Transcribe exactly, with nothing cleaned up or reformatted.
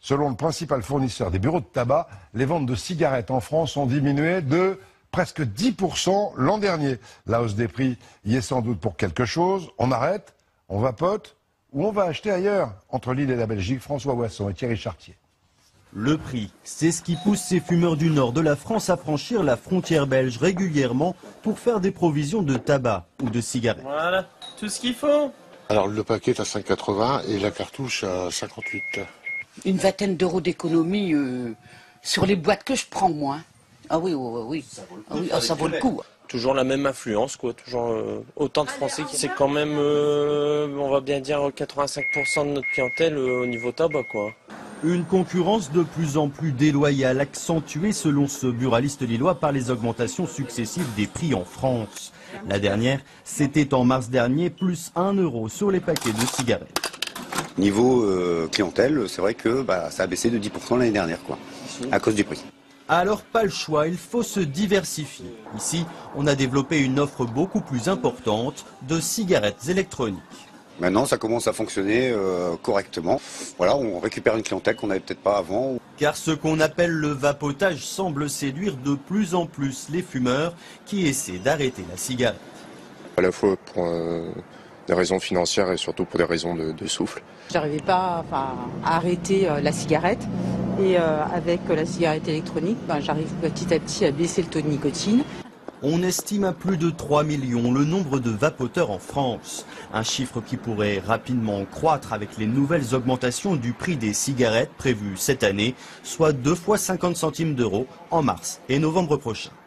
Selon le principal fournisseur des bureaux de tabac, les ventes de cigarettes en France ont diminué de presque dix pour cent l'an dernier. La hausse des prix y est sans doute pour quelque chose. On arrête, on vapote ou on va acheter ailleurs? Entre Lille et la Belgique, François Boisson et Thierry Chartier. Le prix, c'est ce qui pousse ces fumeurs du nord de la France à franchir la frontière belge régulièrement pour faire des provisions de tabac ou de cigarettes. Voilà, tout ce qu'il faut. Alors le paquet est à cinq quatre-vingts et la cartouche à cinquante-huit. Une vingtaine d'euros d'économie euh, sur les boîtes que je prends, moi. Ah oui, oui, oui. Ça vaut le coup. Ah oui, ah, ça vaut le coup. Toujours la même influence, quoi. Toujours euh, autant de Français. C'est quand même, euh, on va bien dire, quatre-vingt-cinq pour cent de notre clientèle euh, au niveau tabac, quoi. Une concurrence de plus en plus déloyale, accentuée selon ce buraliste lillois par les augmentations successives des prix en France. La dernière, c'était en mars dernier, plus un euro sur les paquets de cigarettes. Niveau euh, clientèle, c'est vrai que bah, ça a baissé de dix pour cent l'année dernière, quoi, à cause du prix. Alors pas le choix, il faut se diversifier. Ici, on a développé une offre beaucoup plus importante de cigarettes électroniques. Maintenant, ça commence à fonctionner euh, correctement. Voilà, on récupère une clientèle qu'on n'avait peut-être pas avant. Car ce qu'on appelle le vapotage semble séduire de plus en plus les fumeurs qui essaient d'arrêter la cigarette. À la fois pour euh, des raisons financières et surtout pour des raisons de, de souffle. J'arrivais pas enfin, à arrêter euh, la cigarette et euh, avec euh, la cigarette électronique, ben, j'arrive petit à petit à baisser le taux de nicotine. On estime à plus de trois millions le nombre de vapoteurs en France. Un chiffre qui pourrait rapidement croître avec les nouvelles augmentations du prix des cigarettes prévues cette année, soit deux fois cinquante centimes d'euros en mars et novembre prochain.